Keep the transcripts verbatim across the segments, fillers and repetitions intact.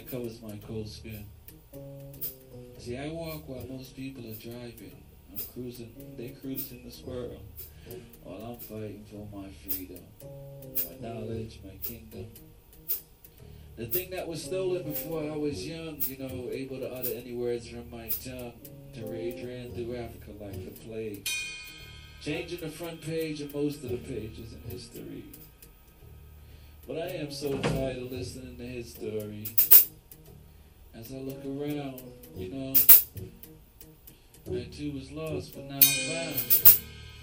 that covers my cold skin. See, I walk while most people are driving. I'm cruising, they cruising this world, while I'm fighting for my freedom, my knowledge, my kingdom. The thing that was stolen before I was young, you know, able to utter any words from my tongue, to rage ran through Africa like the plague, changing the front page of most of the pages in history. But I am so tired of listening to his story. As I look around, you know, I too was lost, but now I'm found.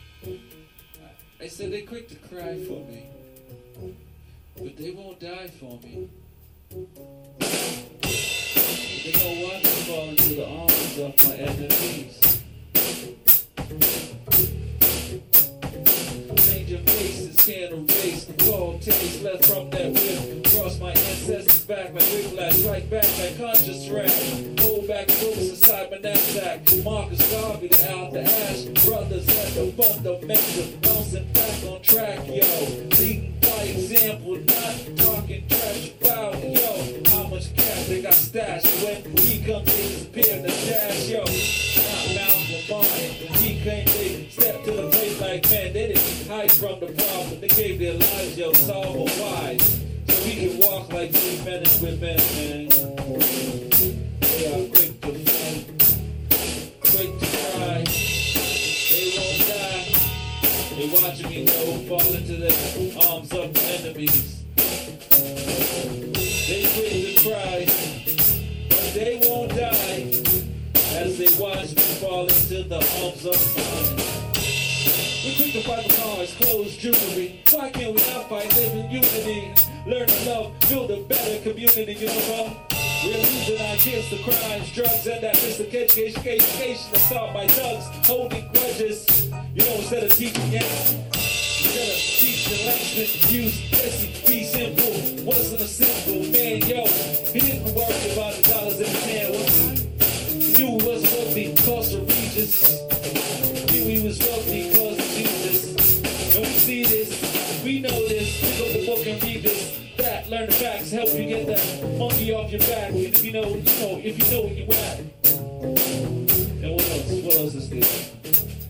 I said they're quick to cry for me, but they won't die for me. They gonna watch me fall into the arms of my enemies. Changing faces can't erase the cold taste left from that whip. Cross my ancestors' back like whiplash, strike back like conscious rap. Hold back books inside my knapsack. Marcus Garvey, the out the ash. Brothers at the fundamental, bouncing back on track, yo. Leading by example, not talking trash about, yo. How much cash they got stashed when he comes they disappear in the dash, yo. Not Malcolm Martin, he came, they stepped to the plate like, man, they didn't hide from the problem. They gave their lives, yo, solve a wise. So we can walk like three minutes with men, man. They are quick to fight, quick to cry. They won't die. They watching me go fall into the arms of the enemies. They quick to cry, but they won't die. As they watch me fall into the arms of mine. We quick to fight for cars, clothes, jewelry. Why can't we not fight, live in unity? Learn to love, build a better community, you know. We're losing our kids to crimes, drugs, and that miseducation, education that's taught by thugs, holding grudges. You know, instead of teaching gangs, instead of teaching language, use basic, be simple. Wasn't a simple man, yo. He didn't worry about the dollars in his hand, was he? He knew he was wealthy, cost of Regis. Knew he was wealthy, cause of Jesus. Don't we see this? We know this. Pick up the book and read this. That, learn the facts, help you get that monkey off your back. And if you know, you know, if you know where you at. And what else? What else is this?